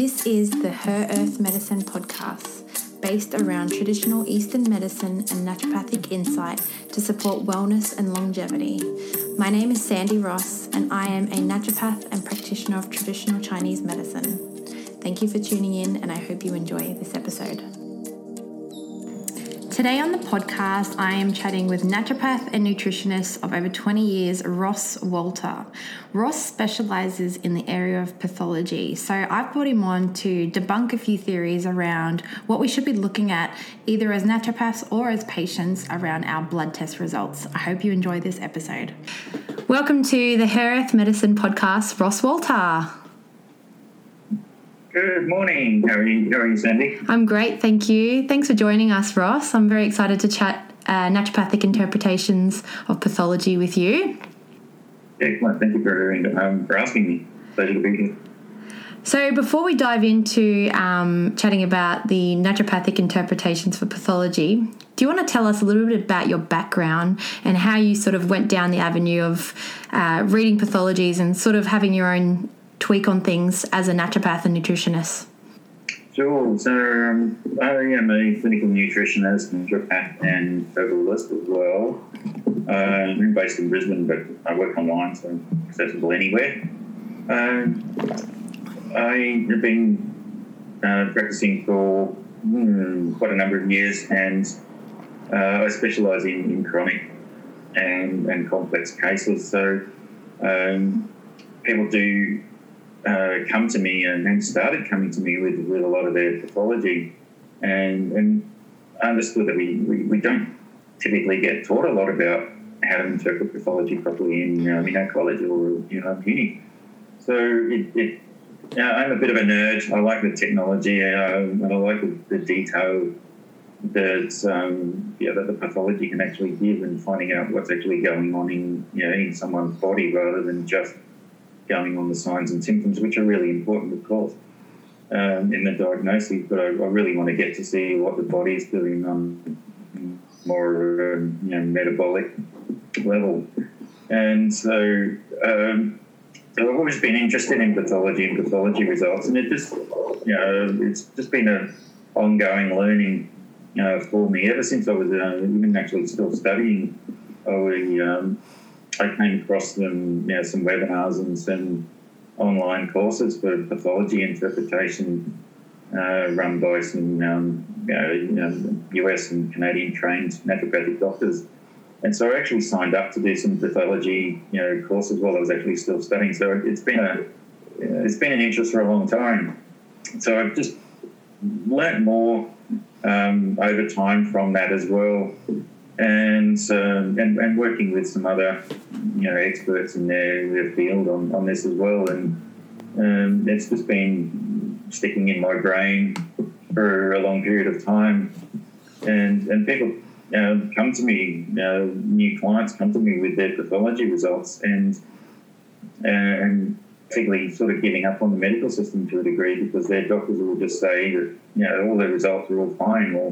This is the Her Earth Medicine podcast, based around traditional Eastern medicine and naturopathic insight to support wellness and longevity. My name is Sandy Ross, and I am a naturopath and practitioner of traditional Chinese medicine. Thank you for tuning in, and I hope you enjoy this episode. Today on the podcast, I am chatting with naturopath and nutritionist of over 20 years, Ross Walter. Ross specialises in the area of pathology, so I've brought him on to debunk a few theories around what we should be looking at either as naturopaths or as patients around our blood test results. I hope you enjoy this episode. Welcome to the Her Earth Medicine podcast, Ross Walter. Good morning. How are you, Sandy? I'm great, thank you. Thanks for joining us, Ross. I'm very excited to chat naturopathic interpretations of pathology with you. Excellent. Thank you for asking me. Pleasure to be here. So before we dive into chatting about the naturopathic interpretations for pathology, do you want to tell us a little bit about your background and how you sort of went down the avenue of reading pathologies and sort of having your own tweak on things as a naturopath and nutritionist? Sure. So I am a clinical nutritionist, naturopath, and herbalist as well. I'm based in Brisbane, but I work online, so I'm accessible anywhere. I have been practicing for quite a number of years, and I specialise in chronic and complex cases. So people do come to me and started coming to me with a lot of their pathology, and I understood that we don't typically get taught a lot about how to interpret pathology properly in college or uni. So I'm a bit of a nerd. I like the technology. I like the detail that the pathology can actually give, and finding out what's actually going on in someone's body rather than just going on the signs and symptoms, which are really important, of course, in the diagnosis. But I really want to get to see what the body is doing on more metabolic level. And so I've always been interested in pathology and pathology results, and it's just been an ongoing learning for me ever since I was even actually still studying. I came across some webinars and some online courses for pathology interpretation run by some US and Canadian trained naturopathic doctors. And so I actually signed up to do some pathology courses while I was actually still studying. So it's been an interest for a long time. So I've just learnt more over time from that as well. And working with some other experts in their field on this as well, and it's just been sticking in my brain for a long period of time, and people come to me, new clients come to me with their pathology results, and particularly sort of giving up on the medical system to a degree, because their doctors will just say that all their results are all fine, or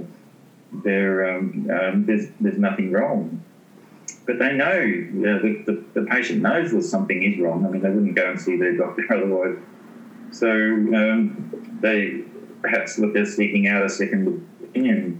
there's nothing wrong. But they know, the patient knows that something is wrong. I mean, they wouldn't go and see their doctor otherwise. So they perhaps look at seeking out a second opinion.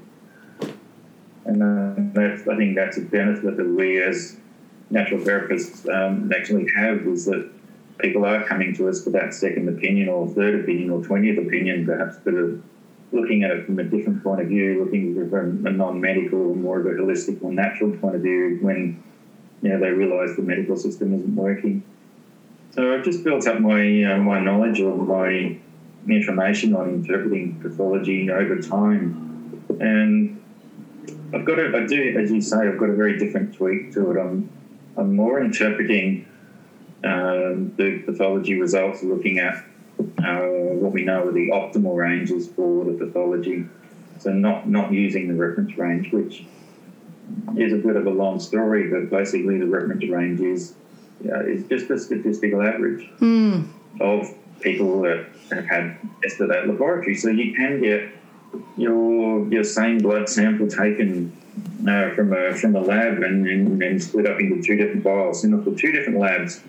And I think that's a benefit that we as natural therapists actually have, is that people are coming to us for that second opinion or third opinion or 20th opinion, perhaps, but looking at it from a different point of view, looking from a non-medical, more of a holistic or natural point of view, when they realise the medical system isn't working. So I've just built up my my knowledge or my information on interpreting pathology over time, and I've got as you say, I've got a very different tweak to it. I'm more interpreting the pathology results, looking at what we know are the optimal ranges for the pathology. So not using the reference range, which is a bit of a long story, but basically the reference range is just a statistical average of people that have had tested at laboratory. So you can get your same blood sample taken from a lab and split up into two different vials, and for two different labs,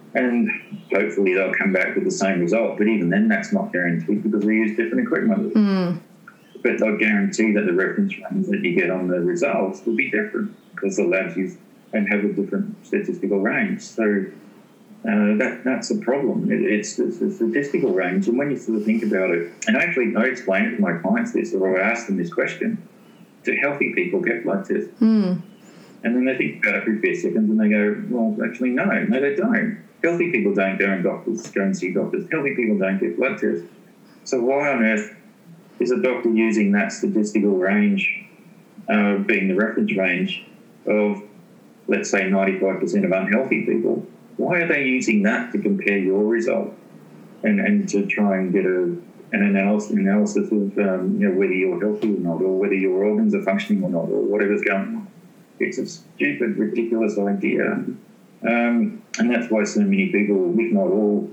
And hopefully they'll come back with the same result. But even then, that's not guaranteed because we use different equipment. But they'll guarantee that the reference range that you get on the results will be different because the labs use and have a different statistical range. So that's a problem. It's the statistical range. And when you sort of think about it, and actually I explain it to my clients this, or I ask them this question, do healthy people get blood tests? And then they think about it for a few seconds and they go, well, actually, no, they don't. Healthy people don't go and see doctors. Healthy people don't get blood tests. So why on earth is a doctor using that statistical range, being the reference range of, let's say, 95% of unhealthy people? Why are they using that to compare your result and to try and get an analysis of whether you're healthy or not, or whether your organs are functioning or not, or whatever's going on? It's a stupid, ridiculous idea. And that's why so many people, if not all,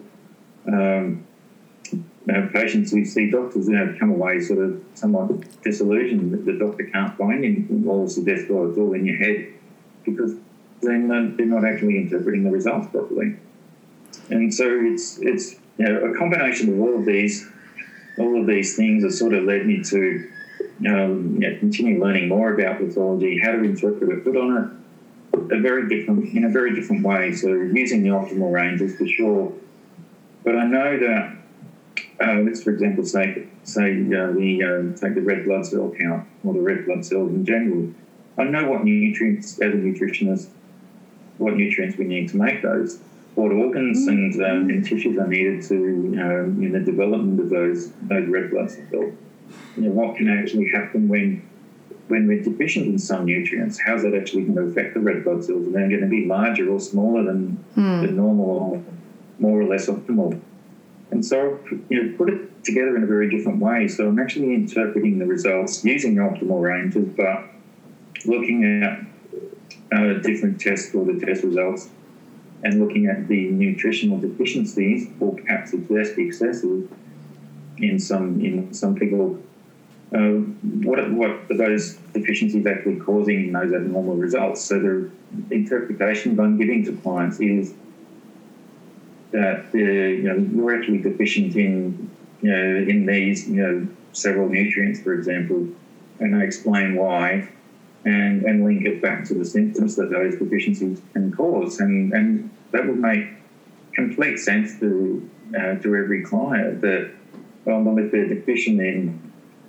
patients who see doctors come away sort of somewhat disillusioned that the doctor can't find anything, or suggest, oh, it's all in your head, because they're not actually interpreting the results properly. And so it's a combination of all of these things has sort of led me to continue learning more about pathology, how to interpret it, put on it in a very different way. So using the optimal ranges for sure. But I know that let's, for example, say we take the red blood cell count or the red blood cells in general. I know what nutrients, as a nutritionist, what nutrients we need to make those, what organs and tissues are needed to in the development of those red blood cells. What can actually happen when we're deficient in some nutrients? How's that actually going to affect the red blood cells? Are they going to be larger or smaller than the normal, or more or less optimal? And so, put it together in a very different way. So I'm actually interpreting the results using the optimal ranges, but looking at different tests or the test results and looking at the nutritional deficiencies, or perhaps excesses in some people. What are those deficiencies actually causing in those abnormal results? So the interpretation I'm giving to clients is that you're actually deficient in these several nutrients, for example, and I explain why, and link it back to the symptoms that those deficiencies can cause, and that would make complete sense to every client that if they're deficient in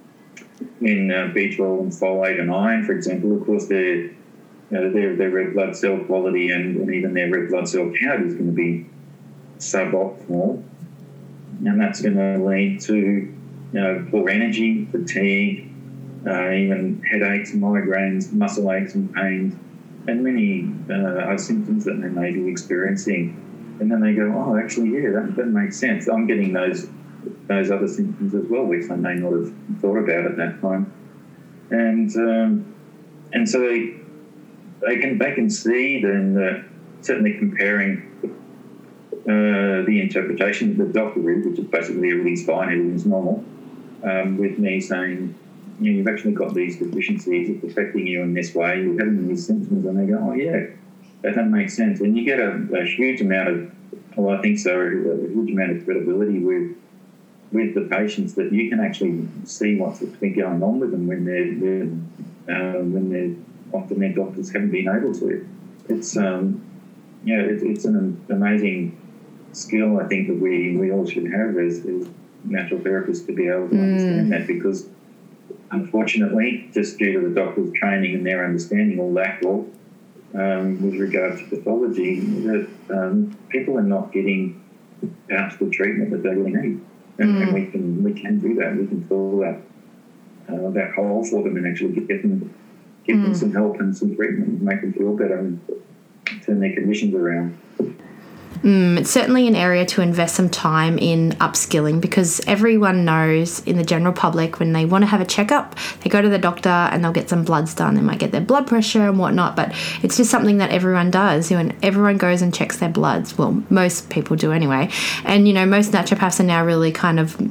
B12 and folate and iron, for example, of course their red blood cell quality and even their red blood cell count is going to be suboptimal, and that's going to lead to poor energy, fatigue, even headaches, migraines, muscle aches and pains, and many other symptoms that they may be experiencing. And then they go, oh, actually, yeah, that makes sense. I'm getting those other symptoms as well, which I may not have thought about at that time. And so they can see then that certainly comparing the interpretation of the doctor, which is basically everything's fine, everything's normal, with me saying, you've actually got these deficiencies, it's affecting you in this way, you're having these symptoms, and they go, oh yeah, that makes sense. And you get a huge amount of, I think so, a huge amount of credibility with the patients, that you can actually see what's been going on with them when they're often their doctors haven't been able to. It's it's an amazing skill, I think, that we all should have as natural therapists, to be able to understand that, because unfortunately, just due to the doctor's training and their understanding, or lack of, with regard to pathology, that people are not getting perhaps the treatment that they really need. And we can do that. We can fill that hole for them and actually give them some help and some treatment and make them feel better and turn their conditions around. It's certainly an area to invest some time in upskilling, because everyone knows, in the general public, when they want to have a checkup, they go to the doctor and they'll get some bloods done. They might get their blood pressure and whatnot, but it's just something that everyone does. And everyone goes and checks their bloods. Well, most people do anyway. And, most naturopaths are now really kind of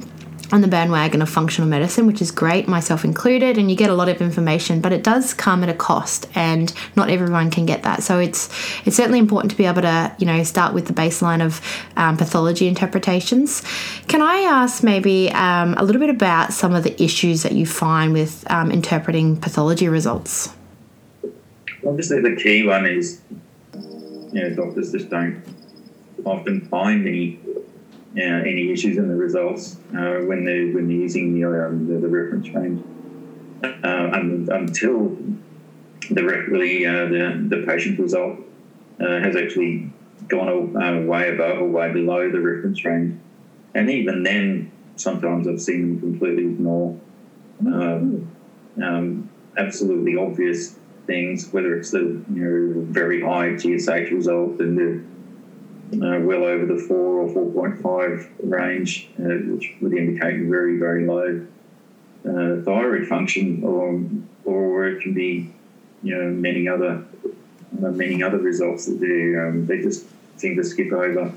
on the bandwagon of functional medicine, which is great, myself included, and you get a lot of information, but it does come at a cost, and not everyone can get that. So it's certainly important to be able to, start with the baseline of pathology interpretations. Can I ask maybe a little bit about some of the issues that you find with interpreting pathology results? Obviously, the key one is, doctors just don't often find any issues in the results when they're using the reference range until the patient result has actually gone way above or way below the reference range, and even then, sometimes I've seen them completely ignore absolutely obvious things, whether it's the very high TSH result and the well over the 4 or 4.5 range, which would indicate very, very low thyroid function, or it can be many other results that they just seem to skip over.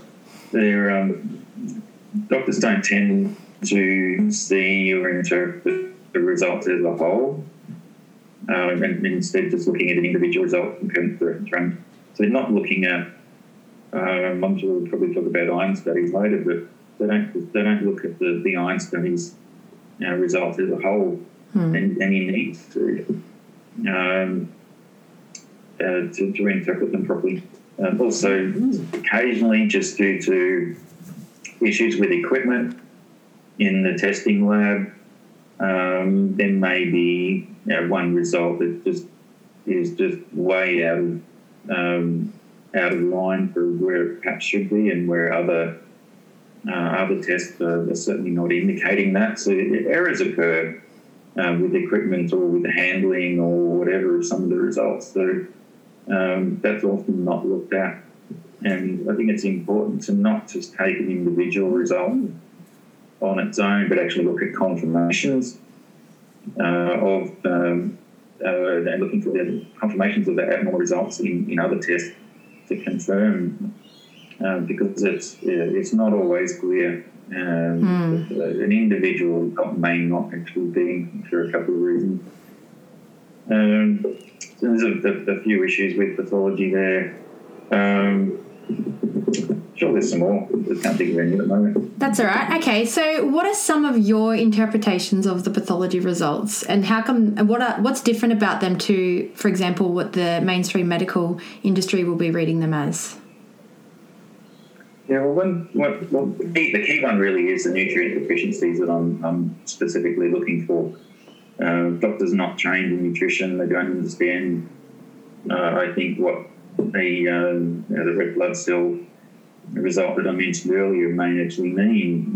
Doctors don't tend to see or interpret the results as a whole, and instead just looking at an individual result compared to the reference range. So they're not looking at I'm sure we'll probably talk about iron studies later, but they don't look at the iron studies results as a whole, and you need to interpret them properly. Also, occasionally, just due to issues with equipment in the testing lab, there may be one result that is just way out of line for where it perhaps should be, and where other tests are certainly not indicating that. So errors occur with equipment or with the handling or whatever of some of the results. So that's often not looked at. And I think it's important to not just take an individual result on its own, but actually look at confirmations and looking for the confirmations of the abnormal results in other tests to confirm, because it's not always clear. An individual may not actually be, for a couple of reasons. So there's a few issues with pathology there. Sure, there's some more. I just can't think of any at the moment. That's all right. Okay, so what are some of your interpretations of the pathology results, and how come? And what's different about them to, for example, what the mainstream medical industry will be reading them as? Yeah, the key one really is the nutrient deficiencies that I'm specifically looking for. Doctors not trained in nutrition, they don't understand. I think what the red blood cell result that I mentioned earlier may actually mean.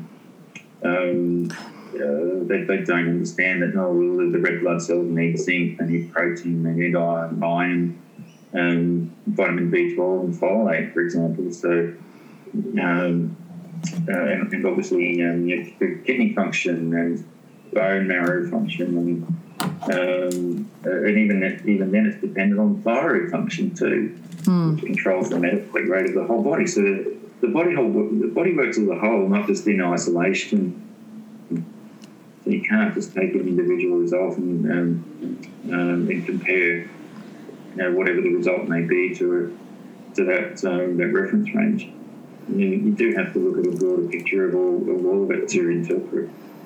They don't understand that the red blood cells need zinc, they need protein, they need iron, vitamin B12 and folate, for example. So, and obviously kidney function and bone marrow function, and even then it's dependent on thyroid function too, which controls the metabolic rate of the whole body. So the body works as a whole, not just in isolation. So you can't just take an individual result and compare, whatever the result may be to that reference range. You do have to look at a broader picture of all of it to interpret.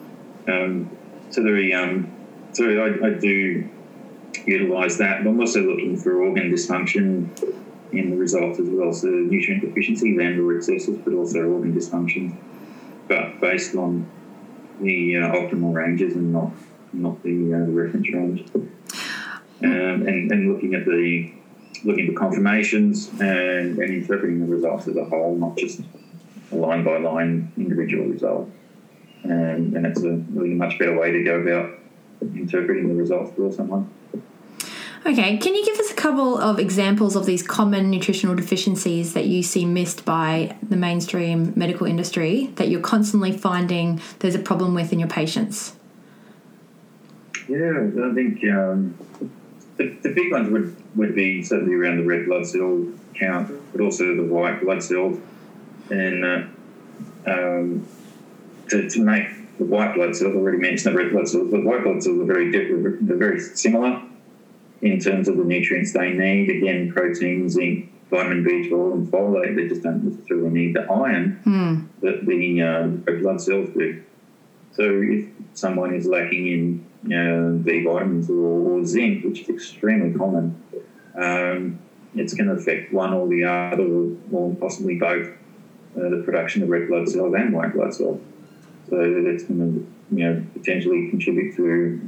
So I do utilise that. But I'm also looking for organ dysfunction in the results as well. So nutrient deficiencies and/or excesses, but also organ dysfunction, but based on the optimal ranges and not the reference range. And looking for confirmations and interpreting the results as a whole, not just a line by line individual result. And it's a really much better way to go about interpreting the results for someone. Okay, can you give us a couple of examples of these common nutritional deficiencies that you see missed by the mainstream medical industry that you're constantly finding there's a problem with in your patients? Yeah, I think the big ones would be certainly around the red blood cell count, but also the white blood cells, and to make the white blood cells. I already mentioned the red blood cells. The white blood cells are very different. They're very similar in terms of the nutrients they need. Again, protein, zinc, vitamin B12 and folate. They just don't necessarily need the iron that the red blood cells do. So if someone is lacking in B vitamins or zinc, which is extremely common, it's going to affect one or the other, or possibly both, the production of red blood cells and white blood cells. So that's going to, potentially contribute to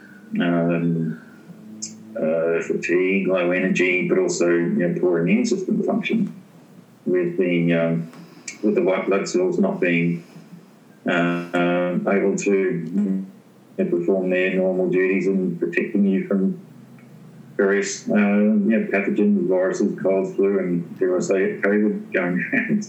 fatigue, low energy, but also poor immune system function with the white blood cells not being able to perform their normal duties in protecting you from various pathogens, viruses, cold, flu, and dare I say it, COVID going around.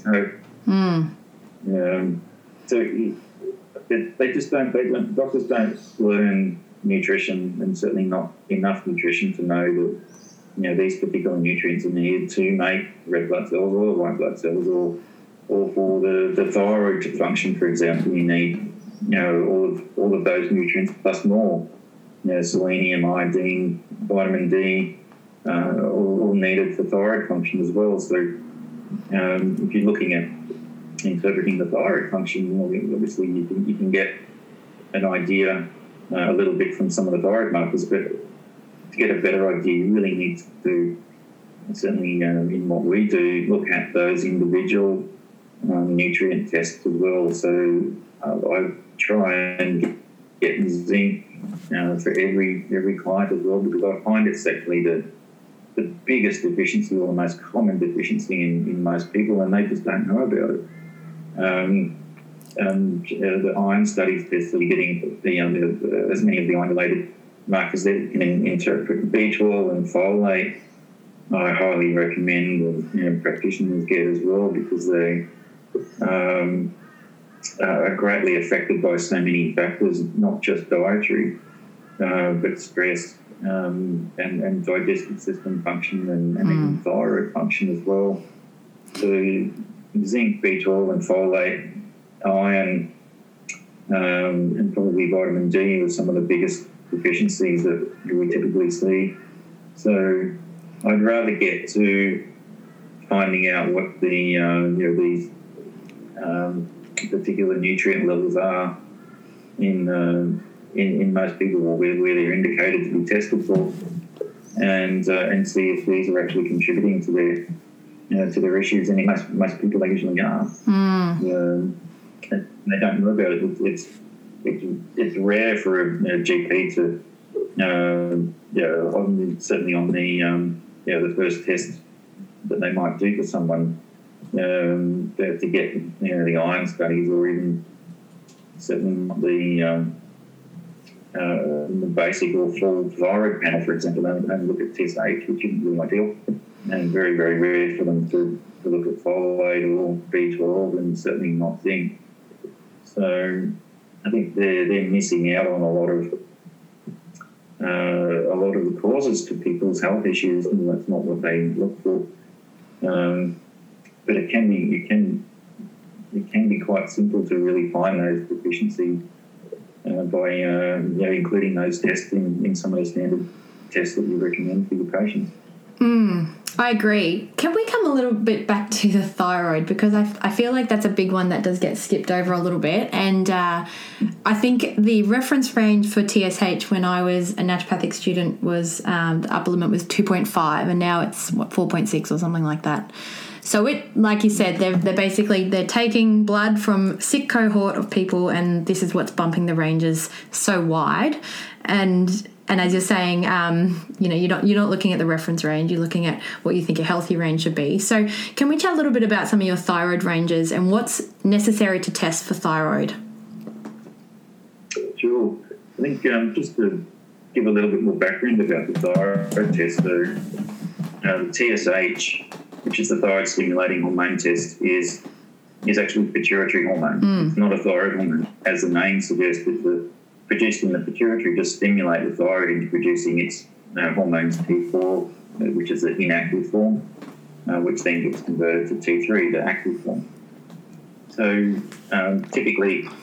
So they just don't. Doctors don't learn nutrition, and certainly not enough nutrition to know that these particular nutrients are needed to make red blood cells or white blood cells, or for the thyroid to function, for example. You need all of those nutrients plus more. Selenium, iodine, vitamin D, all needed for thyroid function as well. So if you're looking at interpreting the thyroid function, obviously you can get an idea a little bit from some of the thyroid markers, but to get a better idea, you really need to, certainly in what we do, look at those individual nutrient tests as well. So I try and get zinc for every client as well, because I find it's actually the biggest deficiency, or the most common deficiency in most people, and they just don't know about it. The iron studies test that are getting as many of the iron-related markers that can interpret B12 and folate. I highly recommend that practitioners get as well, because they are greatly affected by so many factors, not just dietary, but stress and digestive system function and even thyroid function as well. So zinc, B12 and folate, iron, and probably vitamin D are some of the biggest deficiencies that we typically see. So I'd rather get to finding out what the particular nutrient levels are in most people, or where they're indicated to be tested for, and see if these are actually contributing to their issues. And most people actually are. They don't know about it. It's rare for a GP to certainly on the first test that they might do for someone to get the iron studies, or even certainly the basic or full thyroid panel, for example, and look at TSH, which isn't really ideal, and very, very rare for them to look at folate or B12, and certainly not zinc. So I think they're missing out on a lot of the causes to people's health issues, and that's not what they look for. But it can be quite simple to really find those deficiencies by including those tests in some of the standard tests that you recommend for your patients. I agree. Can we come a little bit back to the thyroid? Because I feel like that's a big one that does get skipped over a little bit. And I think the reference range for TSH when I was a naturopathic student was the upper limit was 2.5, and now it's 4.6 or something like that. So it, like you said, they're taking blood from sick cohort of people, and this is what's bumping the ranges so wide. And as you're saying, you're not looking at the reference range, you're looking at what you think a healthy range should be. So can we chat a little bit about some of your thyroid ranges and what's necessary to test for thyroid? Sure. I think just to give a little bit more background about the thyroid test, the TSH, which is the thyroid stimulating hormone test, is actually a pituitary hormone. It's not a thyroid hormone, as the name suggests. It's produced in the pituitary to stimulate the thyroid into producing its hormones T4, which is the inactive form, which then gets converted to T3, the active form. So typically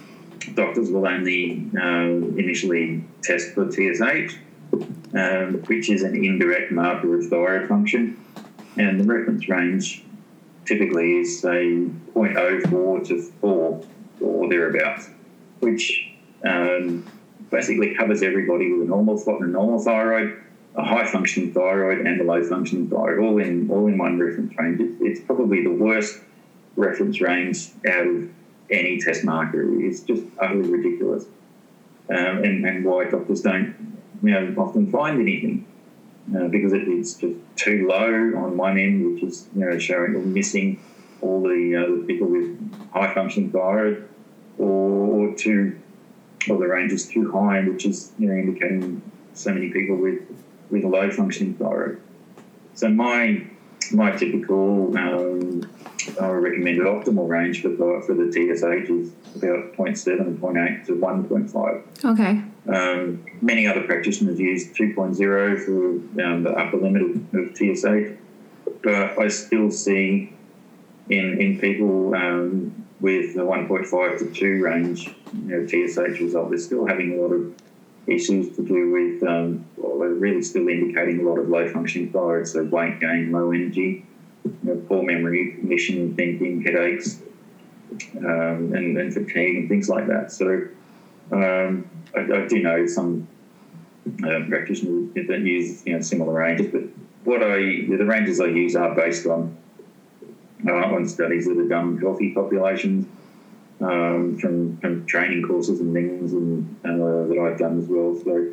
doctors will only initially test for TSH, which is an indirect marker of thyroid function, and the reference range typically is, say, 0.04 to 4 or thereabouts, which basically covers everybody with a normal thyroid, a high-functioning thyroid, and a low-functioning thyroid, all in one reference range. It's probably the worst reference range out of any test marker. It's just utterly ridiculous, and why doctors don't often find anything, because it's just too low on one end, which is showing or missing all the people with high-functioning thyroid, or the range is too high, which is indicating so many people with a low-functioning thyroid. So my typical recommended optimal range for the TSH is about 0.7 and 0.8 to 1.5. Okay. Many other practitioners use 2.0 for the upper limit of TSH, but I still see in people with the 1.5 to 2 range TSH result, they're still having a lot of issues to do with, they're really still indicating a lot of low-functioning thyroid, so weight gain, low energy, poor memory, cognition, thinking, headaches, and fatigue and things like that. So I do know some practitioners that use similar ranges, but the ranges I use are based on studies that are done in healthy populations, from training courses and things that I've done as well. So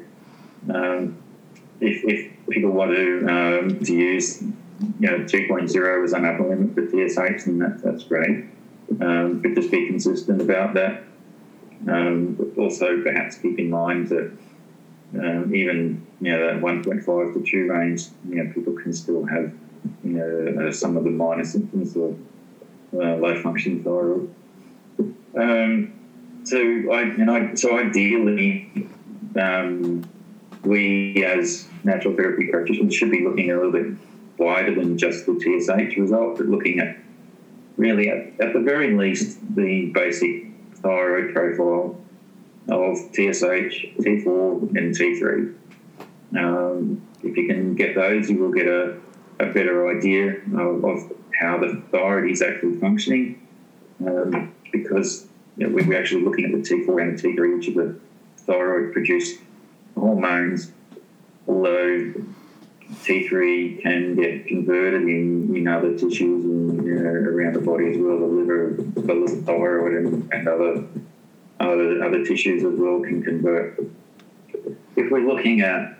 if people want to use 2.0 as an upper limit for TSH, then that's great. But just be consistent about that. But also perhaps keep in mind that even that 1.5 to 2 range, people can still have some of the minor symptoms of low functioning thyroid. So ideally, we as natural therapy practitioners should be looking a little bit wider than just the TSH result, but looking at really at the very least the basic thyroid profile of TSH, T4 and T3. If you can get those, you will get a better idea of how the thyroid is actually functioning, because we're actually looking at the T4 and the T3, which are the thyroid-produced hormones, although T3 can get converted in other tissues and around the body as well. The liver, the thyroid, and other tissues as well can convert. If we're looking at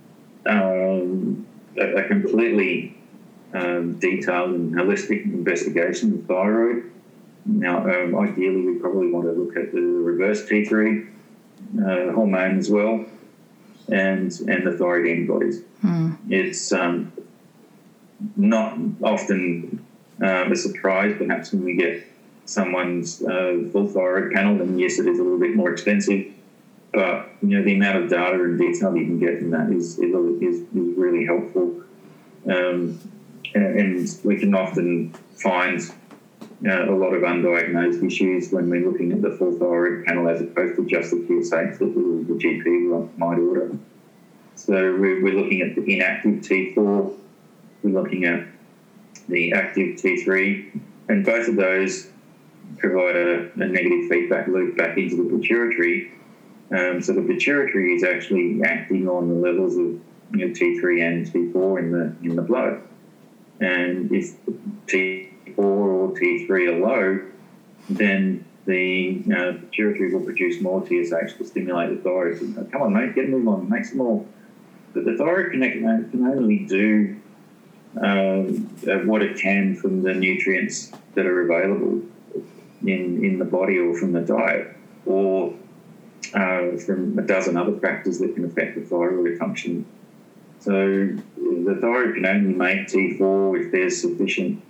a completely detailed and holistic investigation of thyroid, now ideally we probably want to look at the reverse T3 hormone as well, and the thyroid antibodies. It's not often a surprise, perhaps, when we get someone's full thyroid panel, and yes, it is a little bit more expensive, but the amount of data and detail you can get from that is really helpful, and we can often find a lot of undiagnosed issues when we're looking at the full thyroid panel as opposed to just the TSH that the GP might order. So we're looking at the inactive T4, we're looking at the active T3, and both of those provide a negative feedback loop back into the pituitary. So the pituitary is actually acting on the levels of T3 and T4 in the blood, and if T4 or T3 are low, then the pituitary will produce more TSH to stimulate the thyroid. So, come on, mate, get a move on, make some more. But the thyroid can only do what it can from the nutrients that are available in the body, or from the diet, or from a dozen other factors that can affect the thyroid function. So the thyroid can only make T4 if there's sufficient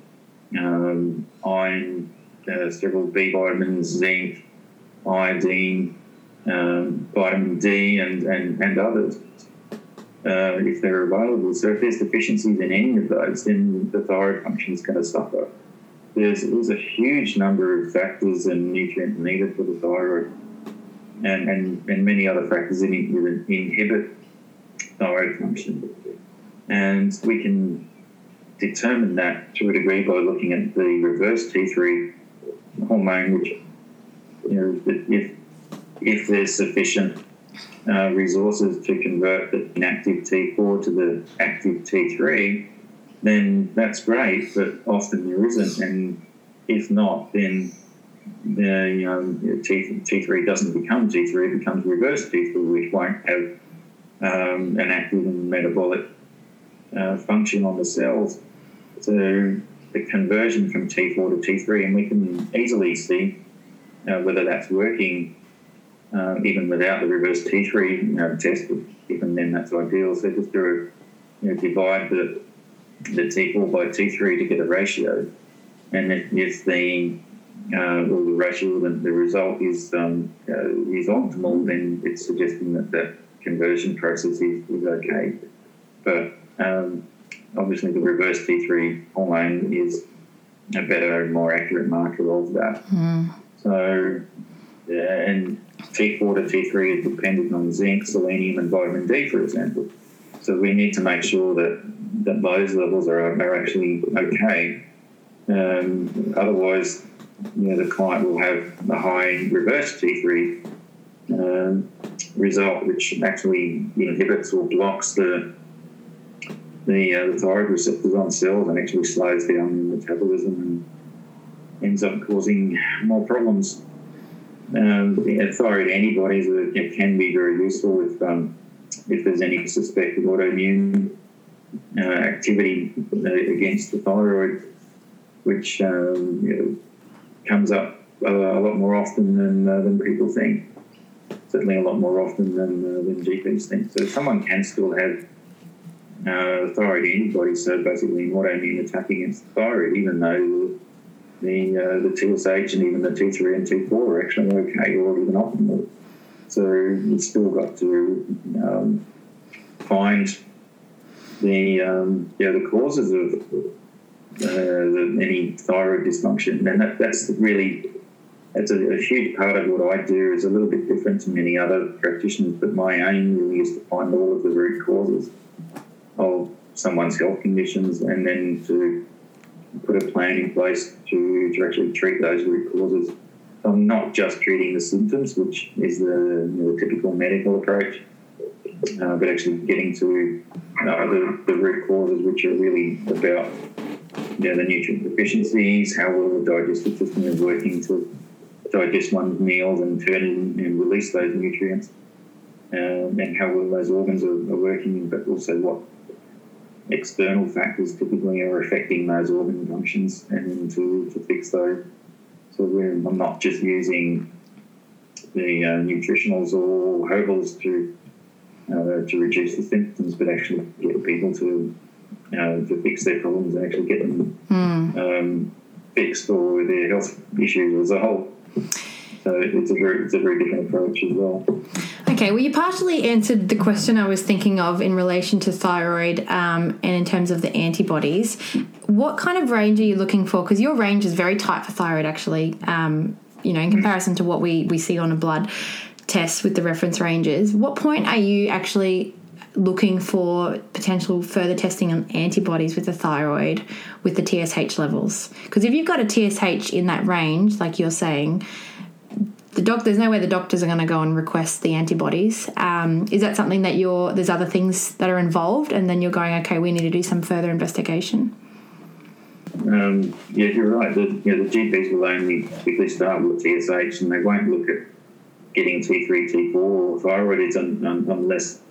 iron, several B vitamins, zinc, iodine, vitamin D, and others, if they're available. So if there's deficiencies in any of those, then the thyroid function is going to suffer. There's a huge number of factors and nutrients needed for the thyroid and many other factors that inhibit thyroid function. And we can determine that to a degree by looking at the reverse T3 hormone, which, if there's sufficient resources to convert the inactive T4 to the active T3, then that's great, but often there isn't. And if not, then T3 doesn't become T3, it becomes reverse T3, which won't have an active and metabolic function on the cells. So the conversion from T4 to T3, and we can easily see whether that's working even without the reverse T3 test. Even then, that's ideal. So just divide the T4 by T3 to get a ratio, and if the ratio, the result is optimal, then it's suggesting that conversion process is okay. But obviously, the reverse T3 hormone is a better and more accurate marker of that. So, and T4 to T3 is dependent on zinc, selenium, and vitamin D, for example. So we need to make sure that those levels are actually okay. Otherwise, the client will have a high reverse T3 result, which actually inhibits or blocks the thyroid receptors on cells and actually slows down metabolism and ends up causing more problems. Thyroid antibodies can be very useful if there's any suspected autoimmune activity against the thyroid, which comes up a lot more often than people think. Certainly a lot more often than GPs think. So someone can still have thyroid antibodies, so basically an autoimmune attack against the thyroid, even though the TSH and even the T3 and T4 are actually okay or even optimal. So you've still got to find the causes of any thyroid dysfunction, and that's a huge part of what I do. Is a little bit different to many other practitioners, but my aim really is to find all of the root causes of someone's health conditions, and then to put a plan in place to actually treat those root causes. So I'm not just treating the symptoms, which is the typical medical approach, but actually getting to the root causes, which are really about the nutrient deficiencies, how well the digestive system is working to digest one's meals and turn and release those nutrients, and how well those organs are working, but also what external factors typically are affecting those organ functions, and to fix those. So I'm not just using the nutritionals or herbals to reduce the symptoms, but actually get people to fix their problems and actually get them fixed or their health issues as a whole. So it's a very different approach as well. Okay, well, you partially answered the question I was thinking of in relation to thyroid and in terms of the antibodies. What kind of range are you looking for? Because your range is very tight for thyroid, actually, in comparison to what we see on a blood test with the reference ranges. What point are you actually looking for potential further testing on antibodies with the thyroid with the TSH levels? Because if you've got a TSH in that range, like you're saying, there's no way the doctors are going to go and request the antibodies. Is that something that there's other things that are involved, and then you're going, okay, we need to do some further investigation? Yeah, you're right. The GPs will only typically start with TSH, and they won't look at getting T3, T4 or thyroids unless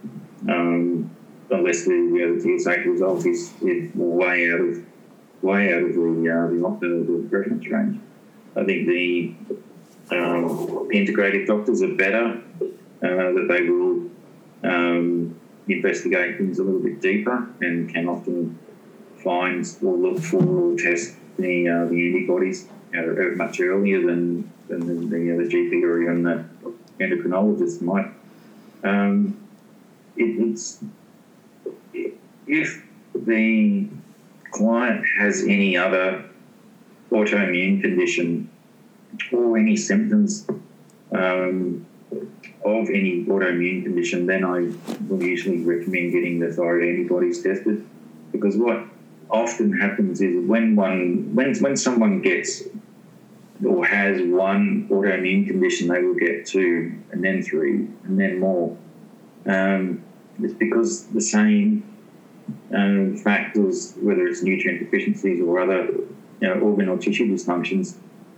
the TSH result is way out of the reference range. I think the integrative doctors are better, that they will investigate things a little bit deeper and can often find or look for or test the antibodies much earlier than the GP or even the endocrinologist might. If the client has any other autoimmune condition or any symptoms of any autoimmune condition, then I will usually recommend getting the thyroid antibodies tested, because what often happens is when someone gets or has one autoimmune condition, they will get 2 and then 3 and then more. It's because the same factors, whether it's nutrient deficiencies or other organ or tissue dysfunctions,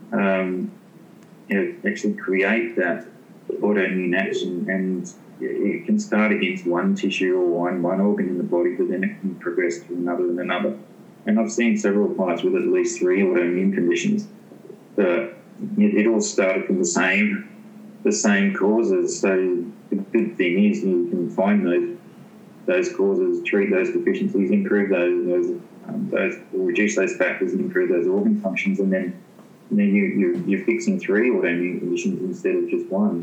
actually create that autoimmune action, and it can start against one tissue or one organ in the body, but then it can progress to another and another. And I've seen several clients with at least 3 autoimmune conditions, but it all started from the same causes. So the good thing is you can find those causes, treat those deficiencies, improve those reduce those factors and improve those organ functions, and then you're fixing 3 autoimmune conditions instead of just one.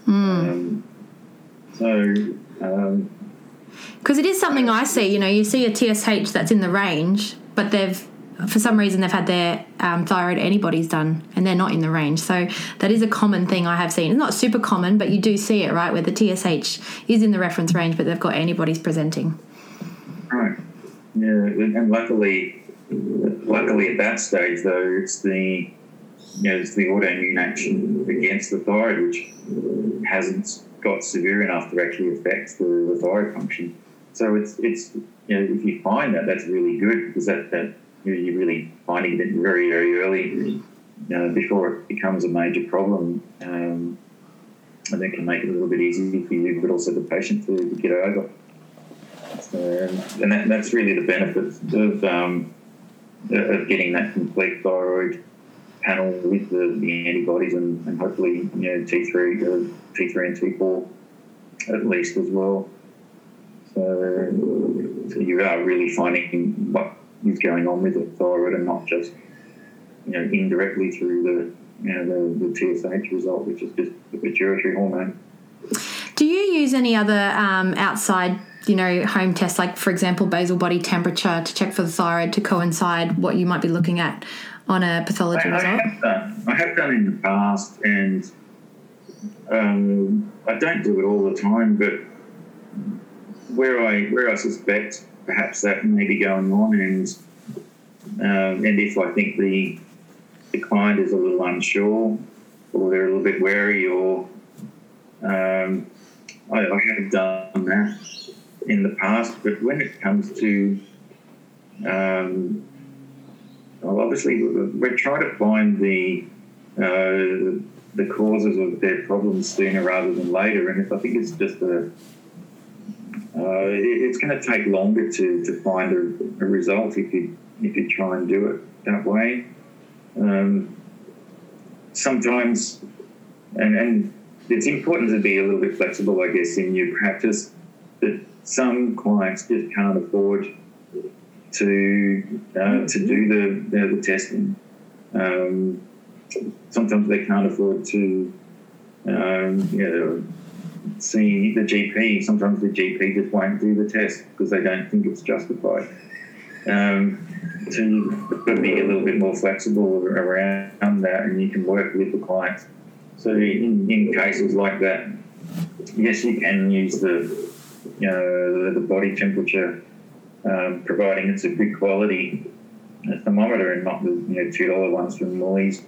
Because it is something I see, you see a TSH that's in the range, but for some reason they've had their thyroid antibodies done and they're not in the range. So that is a common thing I have seen. It's not super common, but you do see it, right, where the TSH is in the reference range, but they've got antibodies presenting. Right. Yeah, and luckily at that stage, though, it's the autoimmune action against the thyroid, which hasn't got severe enough to actually affect the thyroid function. So it's if you find that's really good, because that you're really finding it very, very early, before it becomes a major problem, and that can make it a little bit easier for you, but also the patient to get over. So, and that's really the benefit of getting that complete thyroid panel with the antibodies, and hopefully T3 and T4 at least as well. So you are really finding what is going on with the thyroid, and not just indirectly through the TSH result, which is just the pituitary hormone. Do you use any other outside home tests, like for example basal body temperature, to check for the thyroid to coincide what you might be looking at on a pathology result? I have done in the past, and I don't do it all the time, but where I suspect perhaps that may be going on, and if I think the client is a little unsure, or they're a little bit wary, or I have done that in the past. But when it comes to obviously we're trying to find the causes of their problems sooner rather than later, and if I think it's just it's going to take longer to find a result if you try and do it that way. Sometimes, and it's important to be a little bit flexible, I guess, in your practice, that some clients just can't afford to do the testing. Sometimes they can't afford to see the GP. Sometimes the GP just won't do the test because they don't think it's justified. So you've got to be a little bit more flexible around that, and you can work with the clients. So in cases like that, yes, you can use the body temperature, providing it's a good quality thermometer and not the $2 ones from Woolies,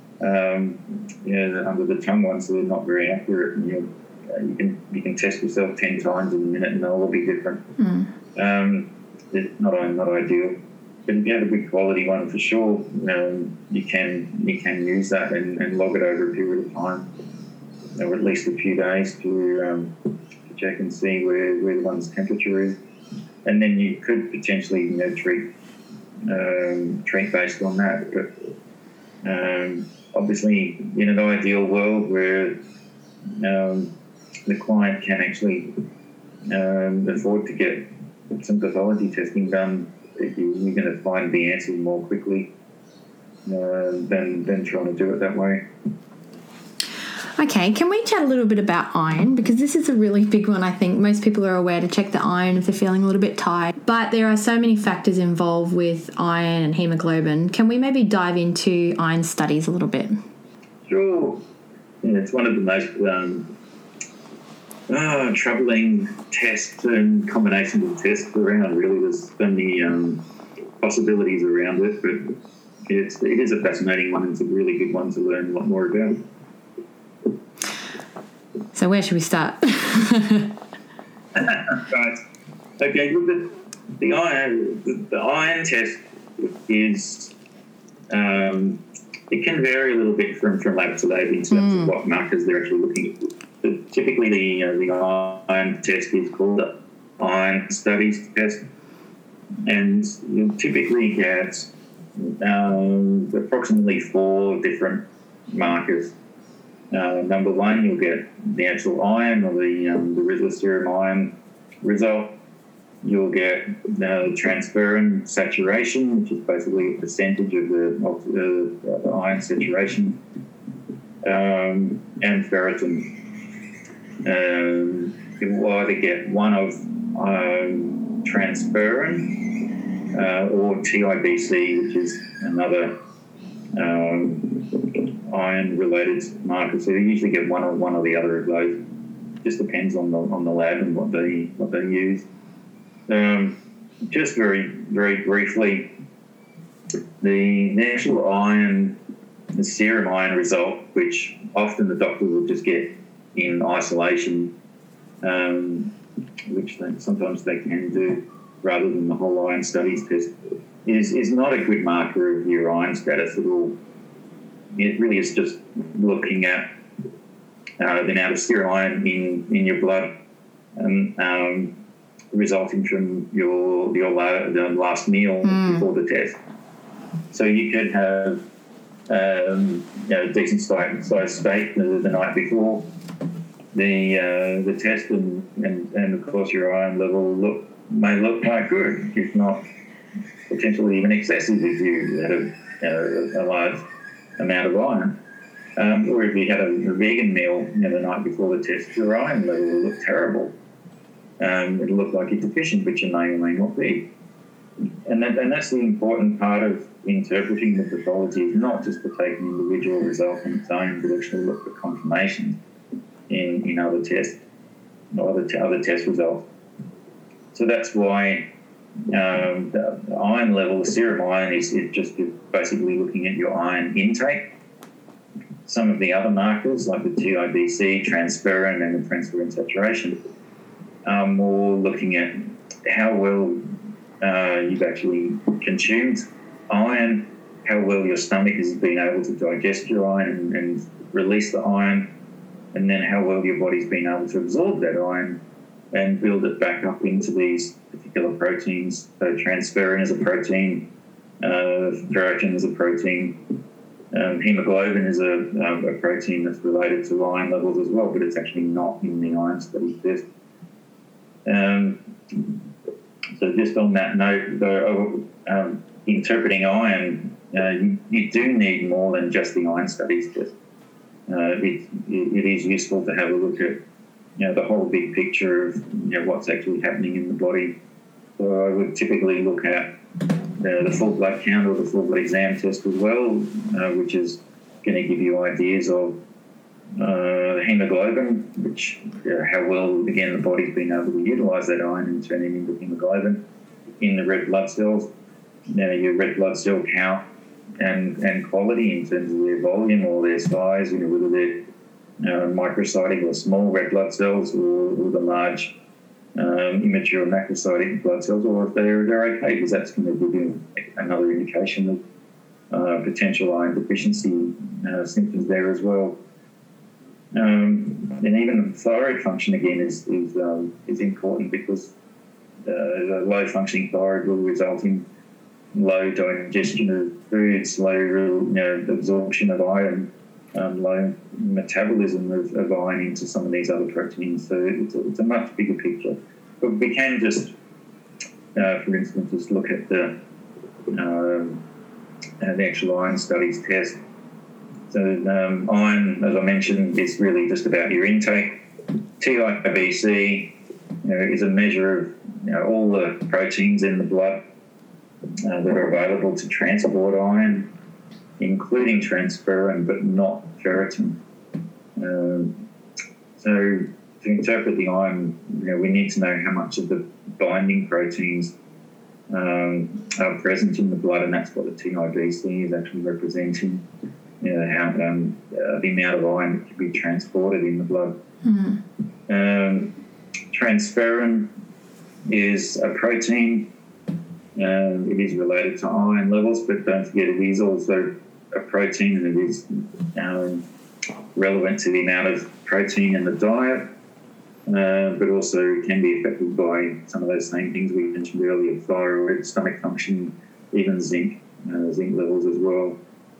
under the tongue ones, so they're not very accurate. And you can test yourself 10 times in a minute and they'll all be different. It's not ideal. But if you have a good quality one, for sure, you can use that and log it over a period of time, or at least a few days to check and see where the one's temperature is, and then you could potentially treat based on that. But obviously, in an ideal world where the client can actually afford to get some pathology testing done, you're going to find the answer more quickly than trying to do it that way. Okay, can we chat a little bit about iron? Because this is a really big one, I think. Most people are aware to check the iron if they're feeling a little bit tired. But there are so many factors involved with iron and hemoglobin. Can we maybe dive into iron studies a little bit? Sure. Yeah, it's one of the most troubling tests and combinations of tests around. Really, there's so many possibilities around it, but it is a fascinating one. It's a really good one to learn a lot more about. So where should we start? Right. Okay. Look, the iron test is it can vary a little bit from lab to lab in terms of what markers they're actually looking at. But typically, the iron test is called the iron studies test, and you'll typically get approximately 4 different markers. Number 1, you'll get the actual iron or the serum iron result. You'll get the transferrin saturation, which is basically a percentage of the iron saturation, and ferritin. You will either get one of transferrin or TIBC, which is another iron-related marker. So you usually get one or the other of those. Just depends on the lab and what they use. Just very, very briefly, the actual iron, the serum iron result, which often the doctor will just get in isolation, which sometimes they can do rather than the whole iron studies test, is not a good marker of your iron status at all. It really is just looking at the amount of serum iron in your blood, resulting from your last meal before the test. So you could have a decent sized steak the night before the test, and of course your iron level may look quite good, if not potentially even excessive if you had a large amount of iron. Or if you had a vegan meal the night before the test, your iron level will look terrible. It'll look like you're deficient, but you may or may not be. And that's the important part of interpreting the pathology, is not just to take an individual result on its own, but actually look for confirmations in other tests or other test results. So that's why the iron level, the serum iron, is just basically looking at your iron intake. Some of the other markers, like the TIBC, transferrin, and the transferrin saturation, are more looking at how well you've actually consumed iron, how well your stomach has been able to digest your iron and release the iron, and then how well your body's been able to absorb that iron and build it back up into these particular proteins. So transferrin is a protein, ferritin is a protein, hemoglobin is a protein that's related to iron levels as well, but it's actually not in the iron study test. So just on that note, though, interpreting iron, you do need more than just the iron studies test. It is useful to have a look at the whole big picture of what's actually happening in the body. So I would typically look at the full blood count or the full blood exam test as well, which is going to give you ideas of hemoglobin, which how well, again, the body's been able to utilise that iron and turn it into hemoglobin in the red blood cells. Your red blood cell count and quality in terms of their volume or their size, whether they're microcytic or small red blood cells or the large immature macrocytic blood cells, or if they're okay, because that's going to give you another indication of potential iron deficiency symptoms there as well. And even thyroid function, again, is important, because the low functioning thyroid will result in low digestion of foods, low absorption of iron, low metabolism of iron into some of these other proteins. So it's a much bigger picture. But we can just, for instance, just look at the actual iron studies test. So iron, as I mentioned, is really just about your intake. TIBC is a measure of all the proteins in the blood that are available to transport iron, including transferrin, but not ferritin. So interpret the iron, we need to know how much of the binding proteins are present in the blood, and that's what the TIBC is actually representing. How the amount of iron that can be transported in the blood. Transferrin is a protein. It is related to iron levels, but don't forget it is also a protein, and it is relevant to the amount of protein in the diet, but also can be affected by some of those same things we mentioned earlier: thyroid, stomach function, even zinc levels as well.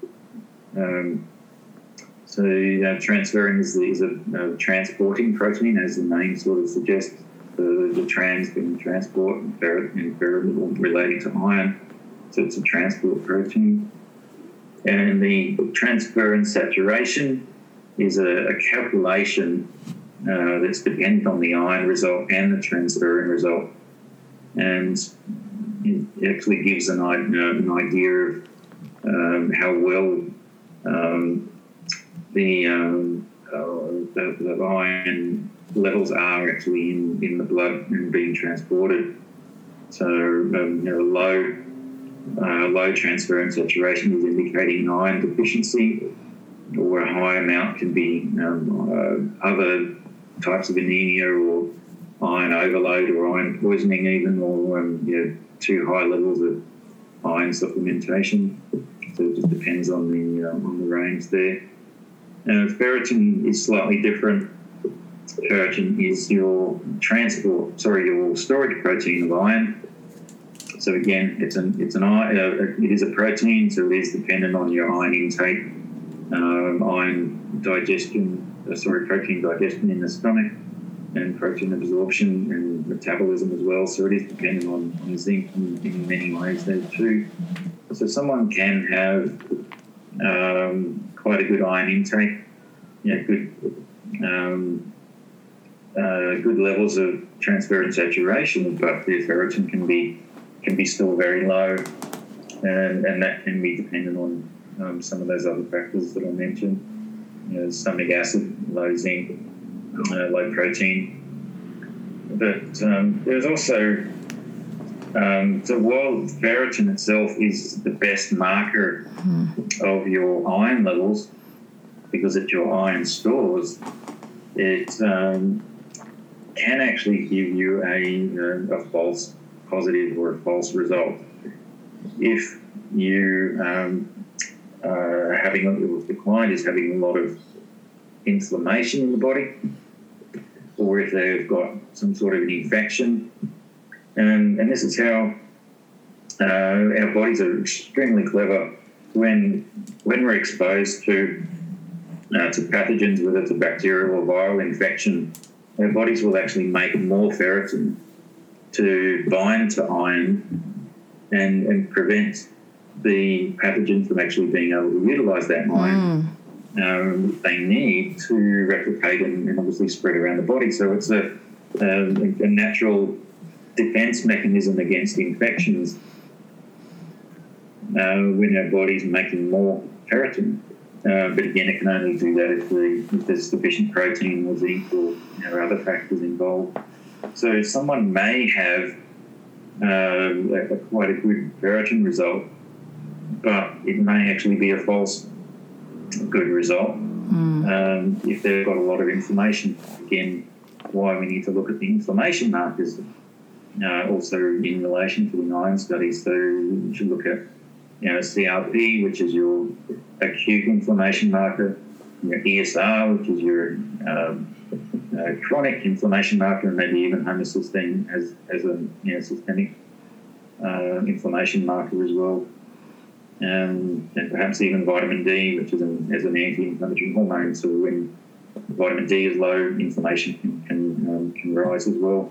Transferrin is a transporting protein, as the name sort of suggests. The trans being transport, and ferrin relating to iron, so it's a transport protein. And the transferrin saturation is a calculation that's dependent on the iron result and the transferrin result, and it actually gives an idea of how well the iron levels are actually in the blood and being transported. So low transferrin saturation is indicating iron deficiency, or a high amount can be other types of anemia, or iron overload, or iron poisoning even, or too high levels of iron supplementation. So it just depends on the range there. Ferritin is slightly different. Ferritin is your storage protein of iron. So again, it is a protein, so it is dependent on your iron intake, protein digestion in the stomach, and protein absorption and metabolism as well. So it is dependent on zinc in many ways there too. So someone can have quite a good iron intake, good levels of transferrin saturation, but the ferritin can be still very low, and that can be dependent on some of those other factors that I mentioned. Stomach acid, low zinc, low protein. But there's also so while ferritin itself is the best marker of your iron levels, because it's your iron stores, it can actually give you a false positive or a false result. If you the client is having a lot of inflammation in the body, or if they've got some sort of an infection, and this is how our bodies are extremely clever. When we're exposed to pathogens, whether it's a bacterial or viral infection, our bodies will actually make more ferritin to bind to iron and prevent the pathogen from actually being able to utilise that iron they need to replicate and obviously spread around the body. So it's a natural defence mechanism against infections when our body's making more ferritin. But again, it can only do that if there's sufficient protein or zinc or other factors involved. So someone may have quite a good ferritin result, but it may actually be a false good result if they've got a lot of inflammation. Again, why we need to look at the inflammation markers also in relation to the iron studies. So you should look at CRP, which is your acute inflammation marker, your ESR, which is your chronic inflammation marker, and maybe even homocysteine as a systemic inflammation marker as well, and perhaps even vitamin D, which is as an anti-inflammatory hormone. So when vitamin D is low, inflammation can rise as well.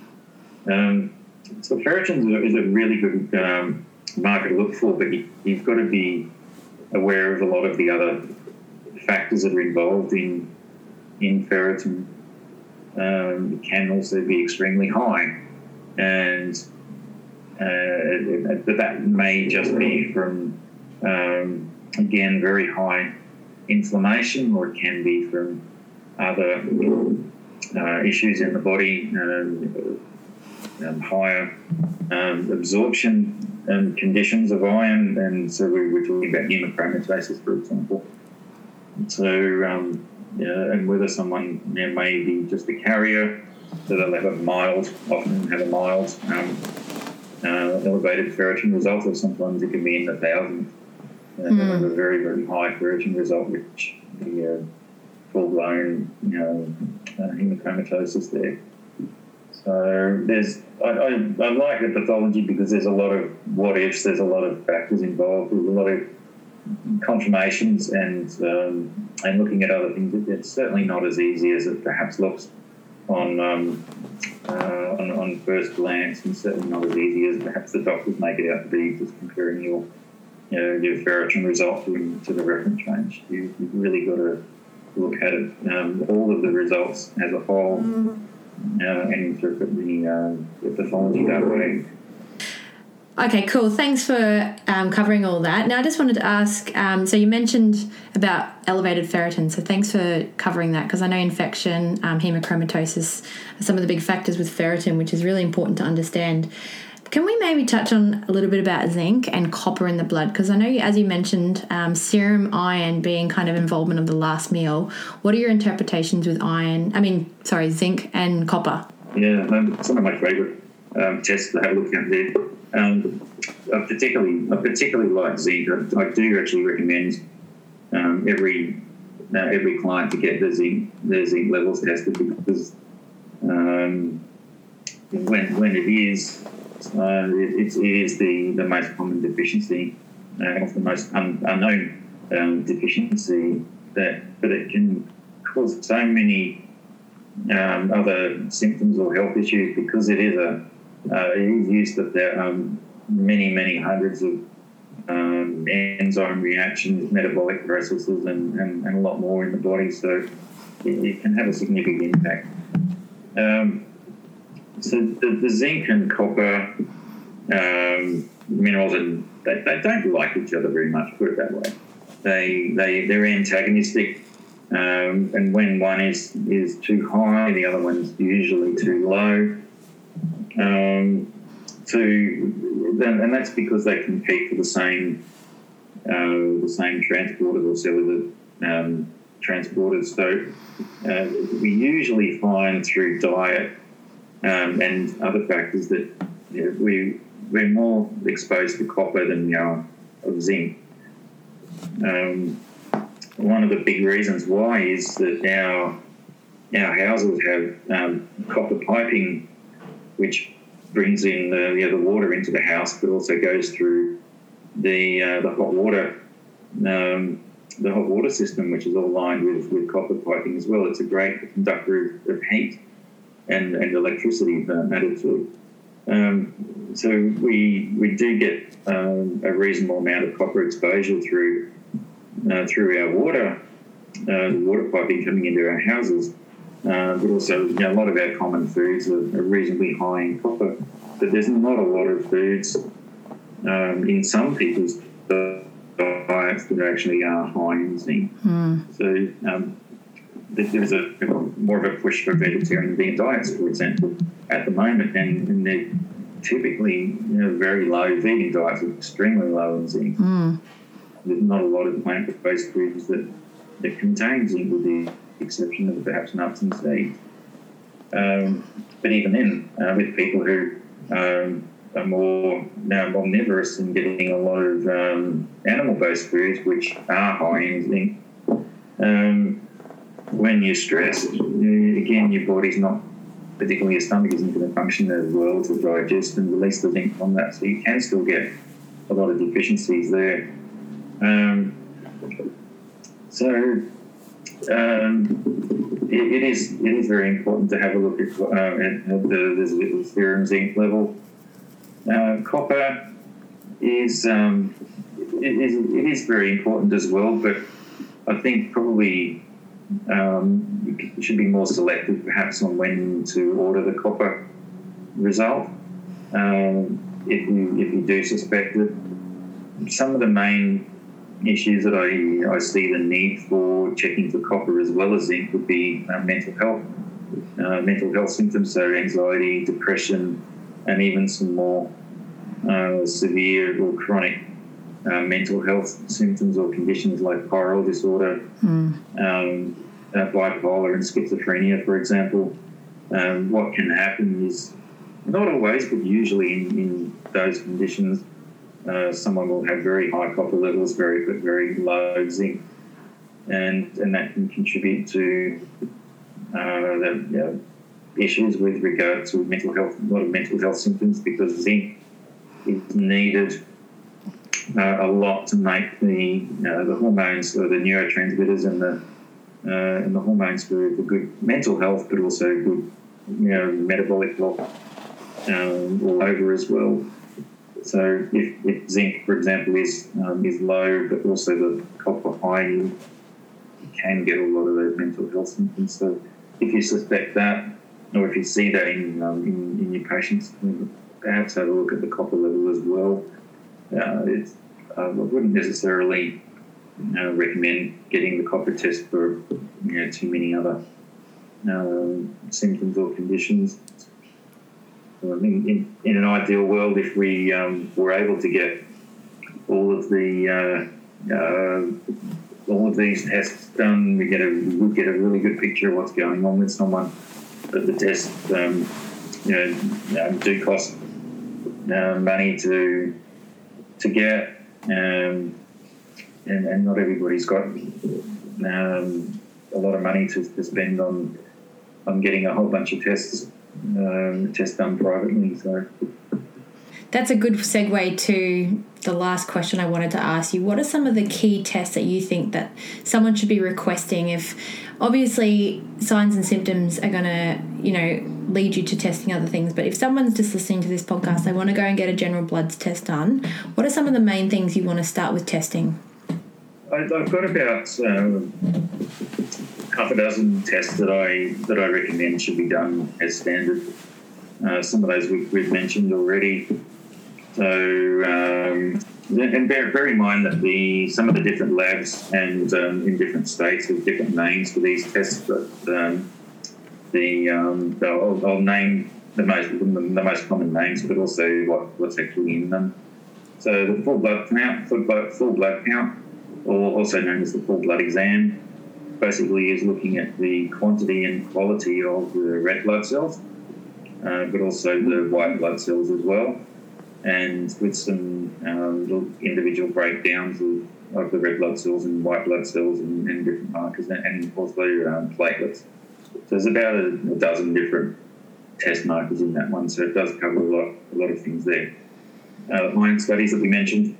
So ferritin is a really good marker to look for, but you've got to be aware of a lot of the other factors that are involved in ferritin. It can also be extremely high, and that may just be from again very high inflammation, or it can be from other issues in the body, higher absorption conditions of iron, and so we're talking about hemochromatosis, for example. So, and whether someone may be just a carrier, so they'll have often have a mild elevated ferritin result, or sometimes it can be in the thousands. They'll have a very, very high ferritin result, which the full-blown hemochromatosis there. So I like the pathology because there's a lot of what ifs, there's a lot of factors involved, there's a lot of confirmations and looking at other things. It's certainly not as easy as it perhaps looks on first glance, and certainly not as easy as perhaps the doctors make it out to be, just comparing your ferritin result to the reference range. You've really got to look at it, all of the results as a whole, and interpret the pathology that way. Okay, cool. Thanks for covering all that. Now, I just wanted to ask, so you mentioned about elevated ferritin, so thanks for covering that, because I know infection, hemochromatosis are some of the big factors with ferritin, which is really important to understand. Can we maybe touch on a little bit about zinc and copper in the blood? Because I know, as you mentioned, serum iron being kind of involvement of the last meal. What are your interpretations with zinc and copper? Yeah, some of my favourite tests to have a look at there. I particularly like zinc. I do actually recommend every client to get their zinc levels tested, because when it is the most common deficiency, the most unknown deficiency, but it can cause so many other symptoms or health issues, because it is used that there are many hundreds of enzyme reactions, metabolic processes, and a lot more in the body. So it can have a significant impact. So the zinc and copper minerals, they don't like each other very much, put it that way. They're antagonistic, and when one is too high, the other one's usually too low. And that's because they compete for the same transporters or cellular transporters. So we usually find through diet and other factors that we're more exposed to copper than we are of zinc. One of the big reasons why is that our houses have copper piping, which brings in the water into the house, but also goes through the hot water system, which is all lined with copper piping as well. It's a great conductor of heat and electricity added to it. So we do get a reasonable amount of copper exposure through our water piping coming into our houses. But also, a lot of our common foods are reasonably high in copper. But there's not a lot of foods in some people's diets that actually are high in zinc. So there's more of a push for vegetarian vegan diets, for example, at the moment, and they're typically very low. Vegan diets are extremely low in zinc. There's not a lot of plant-based foods that contain zinc, with the exception of perhaps nuts and seeds. But even then, with people who are more now omnivorous and getting a lot of animal-based foods which are high in zinc, when you're stressed, again, your body's not, particularly your stomach, isn't going to function as well to digest and release the zinc from that. So you can still get a lot of deficiencies there. It is very important to have a look at the serum zinc level. Copper is very important as well, but I think probably you should be more selective perhaps on when to order the copper result if you do suspect it. Some of the main issues that I see the need for checking for copper as well as zinc would be mental health. mental health symptoms, so anxiety, depression, and even some more severe or chronic mental health symptoms or conditions like chiral disorder, bipolar and schizophrenia, for example. What can happen is, not always, but usually in those conditions, someone will have very high copper levels, very low zinc, and that can contribute to issues with regard to mental health, a lot of mental health symptoms, because zinc is needed a lot to make the hormones, or the neurotransmitters and the hormones for good mental health, but also good metabolic health all over as well. So if zinc, for example, is low, but also the copper high, you can get a lot of those mental health symptoms. So if you suspect that, or if you see that in your patients, perhaps have a look at the copper level as well. I wouldn't necessarily recommend getting the copper test for too many other symptoms or conditions. I think in an ideal world, if we were able to get all of these tests done, we'd get a really good picture of what's going on with someone. But the tests do cost money to get, and not everybody's got a lot of money to spend on getting a whole bunch of tests done privately. So that's a good segue to the last question I wanted to ask you. What are some of the key tests that you think that someone should be requesting? If obviously signs and symptoms are going to, lead you to testing other things, but if someone's just listening to this podcast, they want to go and get a general bloods test done, what are some of the main things you want to start with testing? I've got about half a dozen tests that I recommend should be done as standard. Some of those we've mentioned already. So, and bear in mind that some of the different labs and in different states have different names for these tests. But I'll name the most common names, but also what's actually in them. So the full blood count, or also known as the full blood exam, basically is looking at the quantity and quality of the red blood cells, but also the white blood cells as well, and with some little individual breakdowns of the red blood cells and white blood cells and different markers, and also platelets. So there's about a dozen different test markers in that one, so it does cover a lot of things there. Iron studies that we mentioned,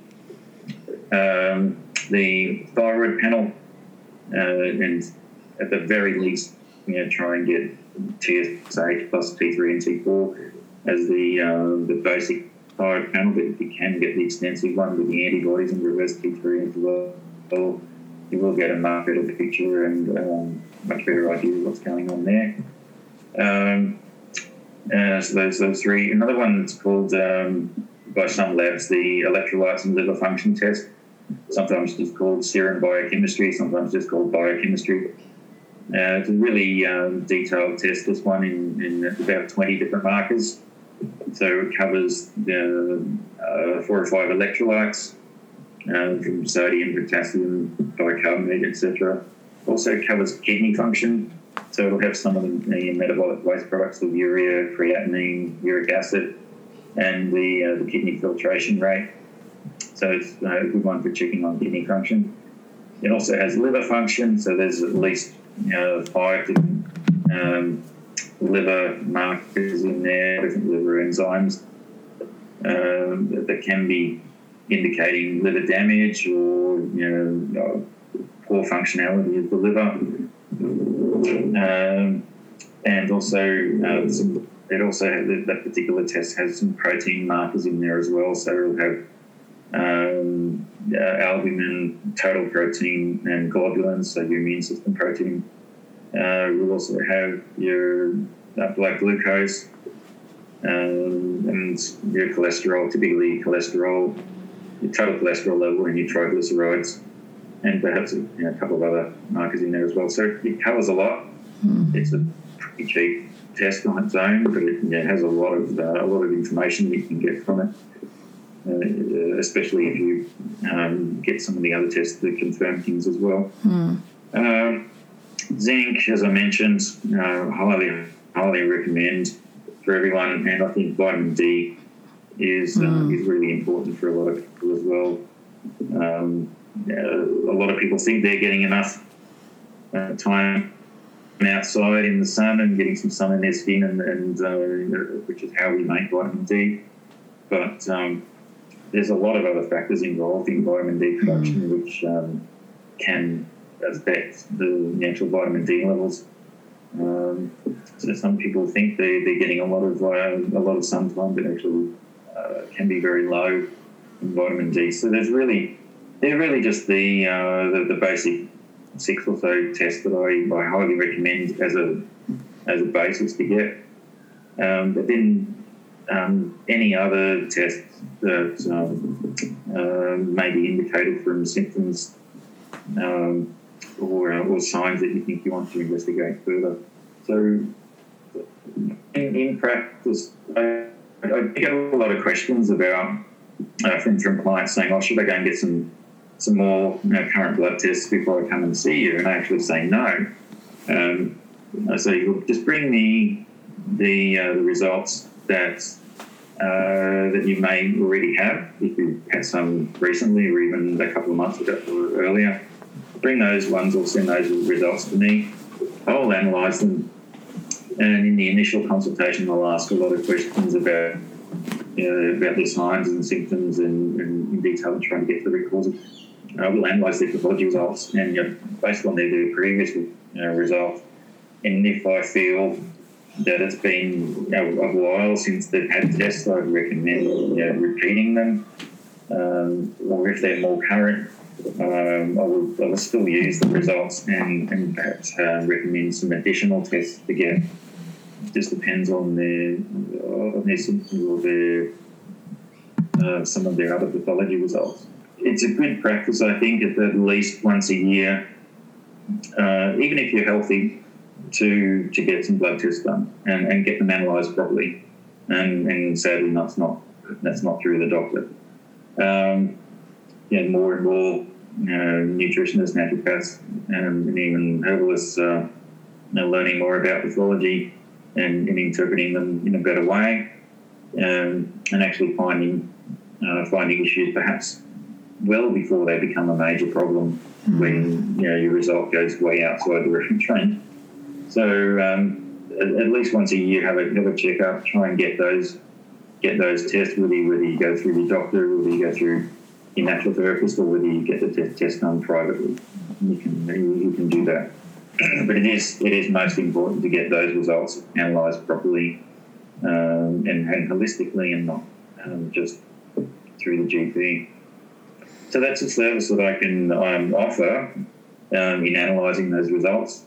the thyroid panel, and at the very least, try and get TSH plus T3 and T4 as the basic thyroid panel. But if you can get the extensive one with the antibodies and reverse T3 as well, you will get a much better picture and much better idea of what's going on there. So those three. Another one that's called by some labs the electrolytes and liver function test. Sometimes just called serum biochemistry, sometimes just called biochemistry. It's a really detailed test, this one, in about 20 different markers. So it covers 4 or 5 electrolytes, from sodium, potassium, bicarbonate, etc. Also covers kidney function. So it'll have some of the metabolic waste products of urea, creatinine, uric acid, and the kidney filtration rate. So it's a good one for checking on kidney function. It also has liver function, so there's at least 5 different liver markers in there, different liver enzymes that can be indicating liver damage or poor functionality of the liver. And also that particular test has some protein markers in there as well, so it'll have albumin, total protein, and globulin, so your immune system protein. We'll also have your blood glucose and your cholesterol, typically cholesterol, your total cholesterol level, and your triglycerides, and perhaps a couple of other markers in there as well. So it covers a lot. It's a pretty cheap test on its own, but it has a lot of information you can get from it, especially if you get some of the other tests that confirm things as well. Zinc, as I mentioned, highly recommend for everyone, and I think vitamin D is really important for a lot of people as well. A lot of people think they're getting enough time outside in the sun and getting some sun in their skin, and which is how we make vitamin D. But there's a lot of other factors involved in vitamin D production which can affect the natural vitamin D levels. So some people think they're getting a lot of sunshine, but actually can be very low in vitamin D. So they're really just the basic 6 or so tests that I highly recommend as a basis to get. But then any other tests that may be indicated from symptoms or signs that you think you want to investigate further. So in practice, I get a lot of questions about from clients saying, "Oh, should I go and get some more current blood tests before I come and see you?" And I actually say no. I say, "Look, just bring me the results that you may already have, if you had some recently or even a couple of months ago or earlier. Bring those ones or send those results to me. I'll analyse them, and in the initial consultation I'll ask a lot of questions about the signs and symptoms and in detail and try to get to the root causes. I will analyse their pathology results and based on their previous results, and if I feel that it's been a while since they've had tests, I would recommend repeating them, or if they're more current, I will still use the results and perhaps recommend some additional tests to get. It just depends on their symptoms or some of their other pathology results. It's a good practice, I think, at least once a year, even if you're healthy, to get some blood tests done and get them analysed properly. And sadly, that's not through the doctor. More and more nutritionists, naturopaths, and even herbalists are learning more about pathology and interpreting them in a better way, and actually finding issues perhaps well before they become a major problem when your result goes way outside the reference range. So at least once a year, have a checkup, try and get those tests, whether you go through your doctor, whether you go through your natural therapist, or whether you get the test done privately. You can do that. But it is most important to get those results analysed properly and holistically, and not just through the GP. So that's a service that I can offer in analysing those results,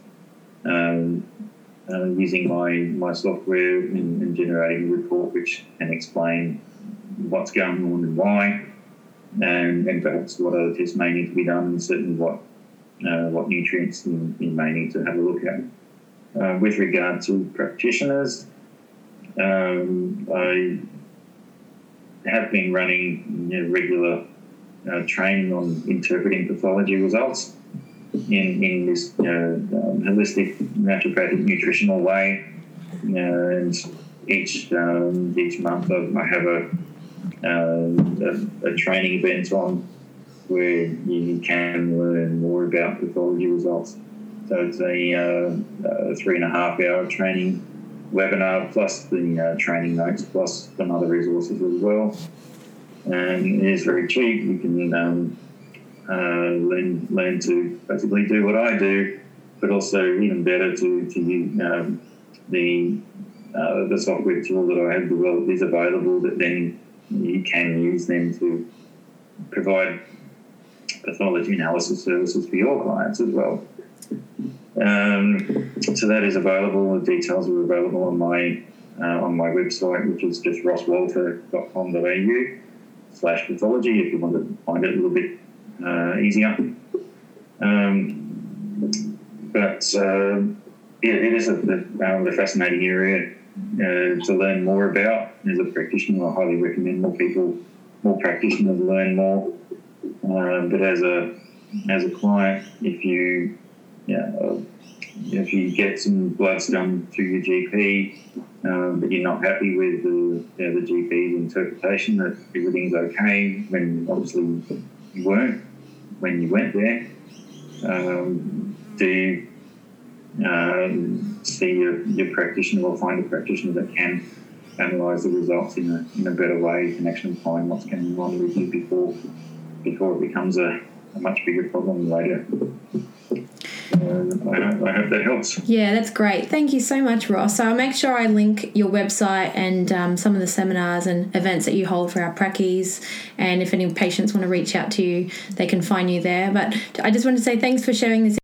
using my software and generating a report which can explain what's going on and why, and perhaps what other tests may need to be done, and certainly what nutrients you may need to have a look at. With regard to practitioners, I have been running regular training on interpreting pathology results in this holistic naturopathic nutritional way, and each month I have a training event on where you can learn more about pathology results. So it's a 3.5-hour training webinar, plus the training notes, plus some other resources as well. And it is very cheap. You can learn to basically do what I do, but also even better to use the software tool that I have developed is available, that then you can use them to provide pathology analysis services for your clients as well. So that is available. The details are available on my website, which is just rosswalter.com.au/pathology if you want to find it a little bit easier. But it is a fascinating area to learn more about. As a practitioner, I highly recommend more practitioners learn more. But as a client, if you get some bloods done through your GP, but you're not happy with the GP's interpretation that everything's okay, when obviously you weren't when you went there, see your practitioner or find a practitioner that can analyse the results in a better way and actually find what's going on with you before it becomes a much bigger problem later. I hope that helps. Yeah, that's great. Thank you so much, Ross. So I'll make sure I link your website and some of the seminars and events that you hold for our prackies. And if any patients want to reach out to you, they can find you there. But I just want to say thanks for sharing this